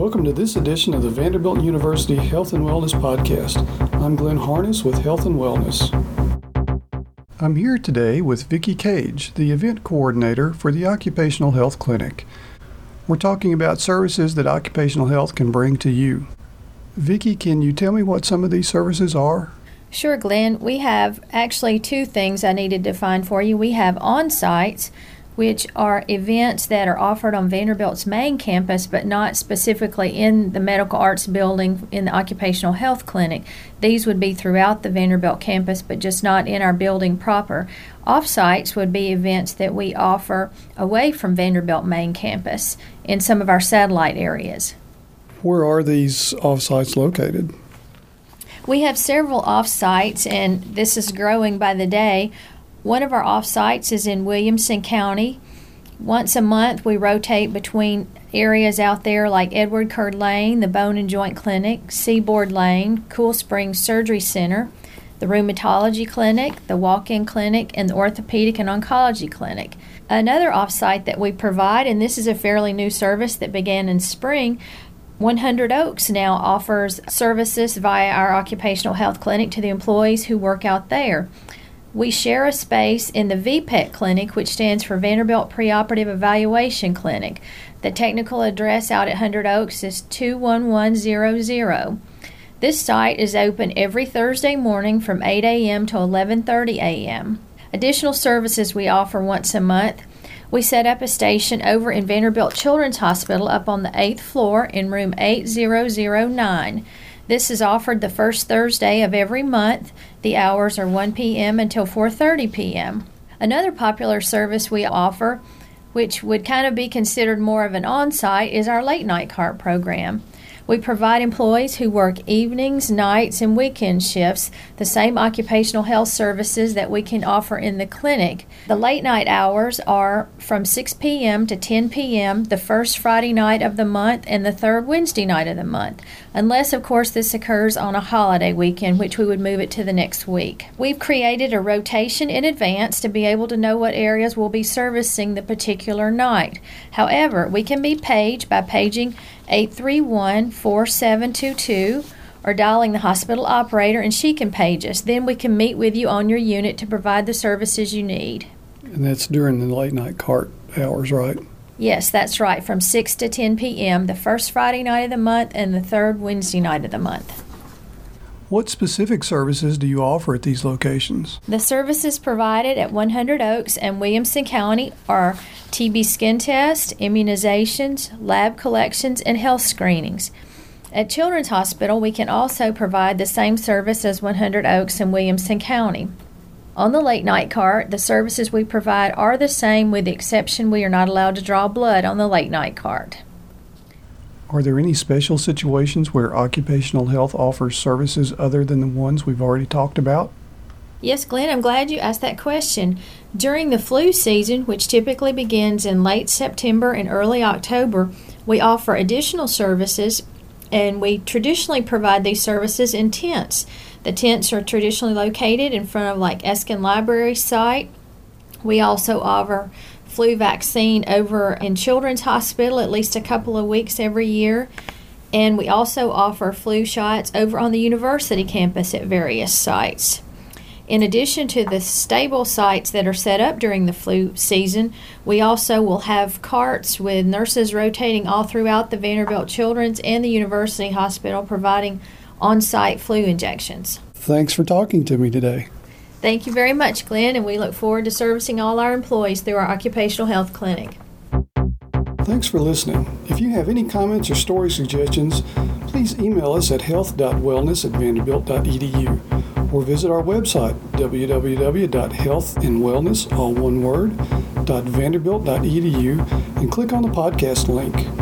Welcome to this edition of the Vanderbilt University Health and Wellness Podcast. I'm Glenn Harness with Health and Wellness. I'm here today with Vicki Cage, the event coordinator for the Occupational Health Clinic. We're talking about services that occupational health can bring to you. Vicki, can you tell me what some of these services are? Sure, Glenn. We have actually two things I needed to define for you. We have on-sites, which are events that are offered on Vanderbilt's main campus, but not specifically in the Medical Arts Building in the Occupational Health Clinic. These would be throughout the Vanderbilt campus, but just not in our building proper. Off-sites would be events that we offer away from Vanderbilt main campus in some of our satellite areas. Where are these off-sites located? We have several off-sites, and this is growing by the day. One of our off-sites is in Williamson County. Once a month, we rotate between areas out there like Edward Curd Lane, the Bone and Joint Clinic, Seaboard Lane, Cool Springs Surgery Center, the Rheumatology Clinic, the Walk-In Clinic, and the Orthopedic and Oncology Clinic. Another off-site that we provide, and this is a fairly new service that began in spring, 100 Oaks now offers services via our Occupational Health Clinic to the employees who work out there. We share a space in the VPEC Clinic, which stands for Vanderbilt Preoperative Evaluation Clinic. The technical address out at 100 Oaks is 21100. This site is open every Thursday morning from 8 a.m. to 11:30 a.m. Additional services we offer once a month. We set up a station over in Vanderbilt Children's Hospital up on the 8th floor in room 8009. This is offered the first Thursday of every month. The hours are 1 p.m. until 4:30 p.m. Another popular service we offer, which would kind of be considered more of an on-site, is our late night cart program. We provide employees who work evenings, nights, and weekend shifts the same occupational health services that we can offer in the clinic. The late night hours are from 6 p.m. to 10 p.m. the first Friday night of the month and the third Wednesday night of the month, unless, of course, this occurs on a holiday weekend, which we would move it to the next week. We've created a rotation in advance to be able to know what areas will be servicing the particular night. However, we can be paged by paging 831-4722 or dialing the hospital operator, and she can page us. Then we can meet with you on your unit to provide the services you need. And that's during the late night cart hours, right? Yes, that's right, from 6 to 10 p.m. the first Friday night of the month and the third Wednesday night of the month. What specific services do you offer at these locations? The services provided at 100 Oaks and Williamson County are TB skin tests, immunizations, lab collections, and health screenings. At Children's Hospital, we can also provide the same service as 100 Oaks and Williamson County. On the late night cart, the services we provide are the same, with the exception we are not allowed to draw blood on the late night cart. Are there any special situations where occupational health offers services other than the ones we've already talked about? Yes, Glenn, I'm glad you asked that question. During the flu season, which typically begins in late September and early October, we offer additional services, and we traditionally provide these services in tents. The tents are traditionally located in front of like Eskin Library site. We also offer flu vaccine over in Children's Hospital at least a couple of weeks every year. And we also offer flu shots over on the university campus at various sites. In addition to the stable sites that are set up during the flu season, we also will have carts with nurses rotating all throughout the Vanderbilt Children's and the University Hospital providing on-site flu injections. Thanks for talking to me today. Thank you very much, Glenn, and we look forward to servicing all our employees through our Occupational Health Clinic. Thanks for listening. If you have any comments or story suggestions, please email us at health.wellness@vanderbilt.edu or visit our website, www.healthandwellness, all one word, .vanderbilt.edu, and click on the podcast link.